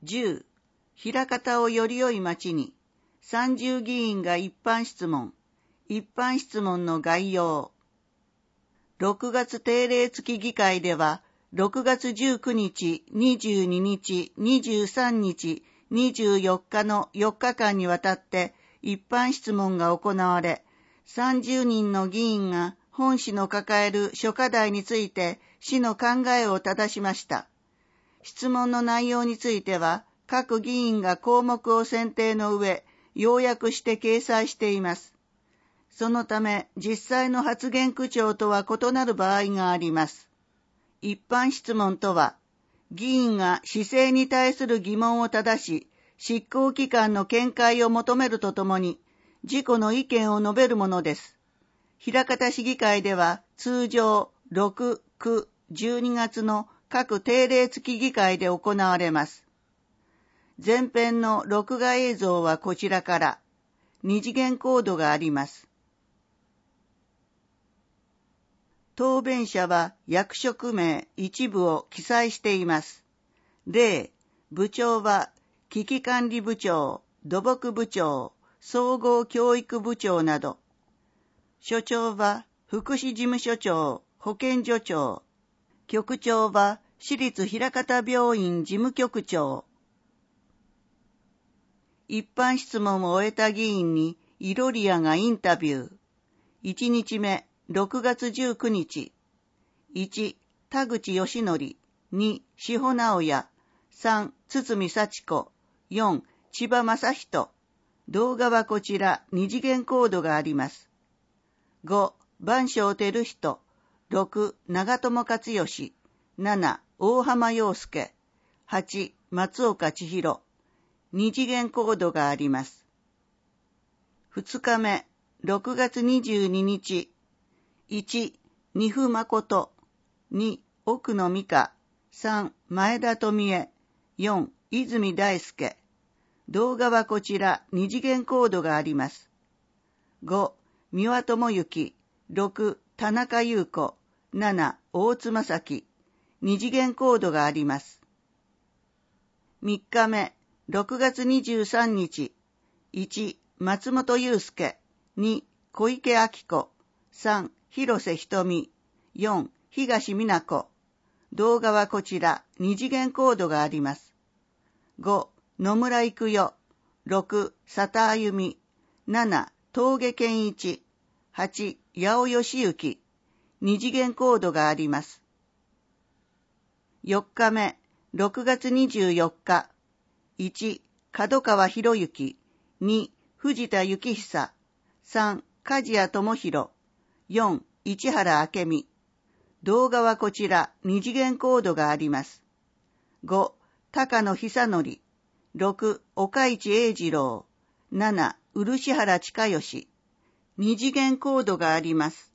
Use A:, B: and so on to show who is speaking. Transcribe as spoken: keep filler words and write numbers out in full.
A: じゅう、枚方をより良い町に、さんじゅう議員が一般質問。一般質問の概要。ろくがつ定例付議会では、ろくがつじゅうくにち、にじゅうににち、にじゅうさんにち、にじゅうよっかのよっかかんにわたって一般質問が行われ、さんじゅうにんの議員が本市の抱える諸課題について市の考えを正しました。質問の内容については、各議員が項目を選定の上、要約して掲載しています。そのため、実際の発言口調とは異なる場合があります。一般質問とは、議員が市政に対する疑問をただし、執行機関の見解を求めるとともに、自己の意見を述べるものです。枚方市議会では、通常ろく、く、じゅうにがつの各定例付議会で行われます。前編の録画映像はこちらから、二次元コードがあります。答弁者は役職名一部を記載しています。例、部長は危機管理部長、土木部長、総合教育部長など。所長は福祉事務所長、保健所長。局長は市立枚方病院事務局長。一般質問を終えた議員にイロリアがインタビュー。いちにちめ、ろくがつじゅうくにち。いち、田口義則。に、志保直也。さん、堤幸子。よん、千葉正人。動画はこちら、二次元コードがあります。ご、番匠照人。ろく、長友克義。なな、大浜洋介。はち、松岡千尋。二次元コードがあります。ふつかめ、ろくがつにじゅうににち。いち、二府誠。に、奥野美香。さん、前田富恵。よん、泉大輔。動画はこちら、二次元コードがあります。ご、三輪智之。ろく、田中優子。なな、大津正樹。二次元コードがあります。みっかめ、ろくがつにじゅうさんにち。いち、松本祐介。に、小池晃子。さん、広瀬瞳。よん、東美奈子。動画はこちら、二次元コードがあります。ご、野村育代。ろく、佐田あゆみ。なな、峠健一。はち、八尾義行。二次元コードがあります。よっかめ、ろくがつにじゅうよっか。いち、角川博之。に、藤田幸久。さん、梶谷智弘。よん、市原明美。動画はこちら、二次元コードがあります。ご、高野久則。ろく、岡市英二郎。なな、漆原親義。二次元コードがあります。